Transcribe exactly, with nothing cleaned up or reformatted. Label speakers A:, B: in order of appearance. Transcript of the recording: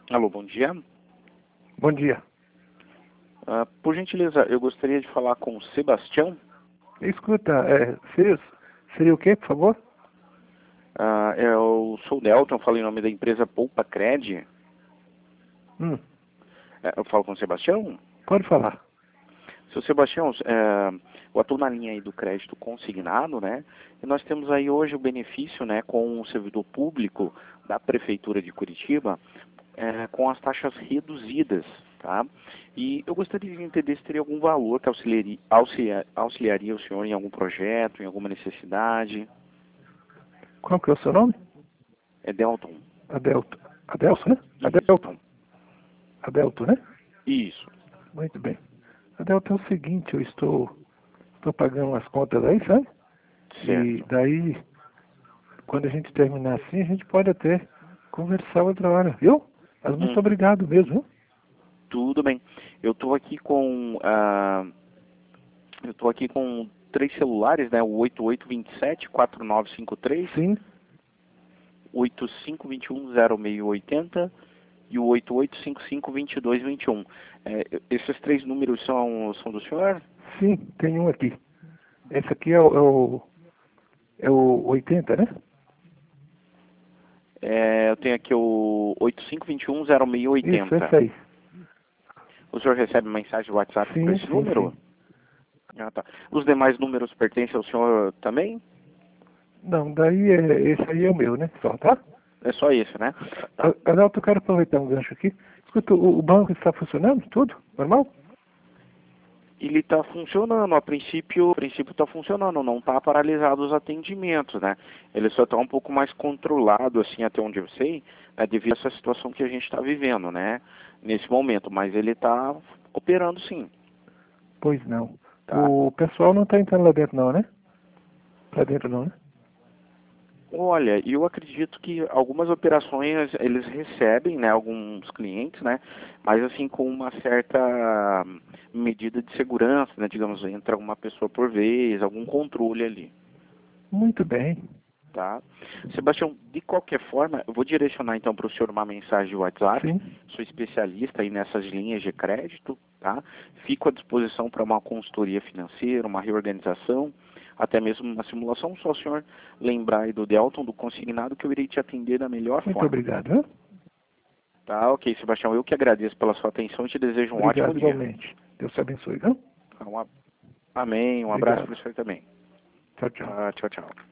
A: Alô, bom dia.
B: Bom dia.
A: Uh, por gentileza, eu gostaria de falar com o Sebastião.
B: Escuta, é, seria, seria o quê, por favor?
A: Uh, eu sou o Delton, falo em nome da empresa Poupa Cred.
B: Hum,
A: Uh, eu falo com o Sebastião?
B: pode falar.
A: Seu Sebastião, uh, eu atuo na linha aí do crédito consignado, né? E nós temos aí hoje o benefício, né, com o servidor público da Prefeitura de Curitiba, uh, com as taxas reduzidas, tá? E eu gostaria de entender se teria algum valor que auxiliaria, auxilia, auxiliaria o senhor em algum projeto, em alguma necessidade.
B: Qual que é o seu nome?
A: É Delton.
B: Adelto. Adelso, né?
A: Isso.
B: Adelto. Adelto, né?
A: Isso.
B: Muito bem. Adelto, é o seguinte, eu estou, estou pagando as contas aí, sabe? E
A: Certo.
B: daí, quando a gente terminar assim, a gente pode até conversar outra hora, viu? Mas muito
A: Uhum.
B: obrigado mesmo, viu?
A: Tudo bem. Eu estou aqui com ah, eu estou aqui com três celulares, né? O oito oito dois sete, quatro nove cinco três,
B: Sim,
A: oito cinco dois um, zero seis oito zero e o oito oito cinco cinco, dois dois dois um. É, esses três números são, são do senhor?
B: sim, tem um aqui. Esse aqui é o, é o, é o oitenta, né?
A: É, eu tenho aqui o oito cinco dois um, zero seis oito
B: Isso,
A: zero.
B: esse aí.
A: O senhor recebe mensagem de WhatsApp por
B: Sim,
A: esse
B: sim,
A: número?
B: sim.
A: Ah, tá. Os demais números pertencem ao senhor também?
B: Não, daí é, esse aí é o meu, né? Só, tá?
A: É só esse, né? Tá.
B: A- Adalto, eu quero aproveitar um gancho aqui. Escuta, o, o banco está funcionando? Tudo? Normal?
A: Ele está funcionando, a princípio, a princípio está funcionando, não está paralisado os atendimentos, né? Ele só está um pouco mais controlado, assim, até onde eu sei, né, devido a essa situação que a gente está vivendo, né? Nesse momento, mas ele está operando sim,
B: Pois não.
A: tá?
B: O pessoal não está entrando lá dentro não, né? Lá dentro não, né?
A: Olha, eu acredito que algumas operações eles recebem, né, alguns clientes, né, mas assim com uma certa medida de segurança, né, digamos, entra uma pessoa por vez, algum controle ali,
B: Muito bem.
A: tá? Sebastião, de qualquer forma, eu vou direcionar então para o senhor uma mensagem de WhatsApp,
B: Sim.
A: sou especialista aí nessas linhas de crédito, tá? Fico à disposição para uma consultoria financeira, uma reorganização, até mesmo uma simulação, só o senhor lembrar aí do Delton, do consignado, que eu irei te atender da melhor
B: Muito
A: forma.
B: obrigado, viu?
A: Tá, ok, Sebastião, eu que agradeço pela sua atenção e te desejo um ótimo
B: Obrigado
A: dia.
B: igualmente. Deus te abençoe, viu?
A: Um a- Amém, um abraço
B: Obrigado.
A: para o senhor também.
B: Tchau, tchau.
A: Tá, tchau, tchau.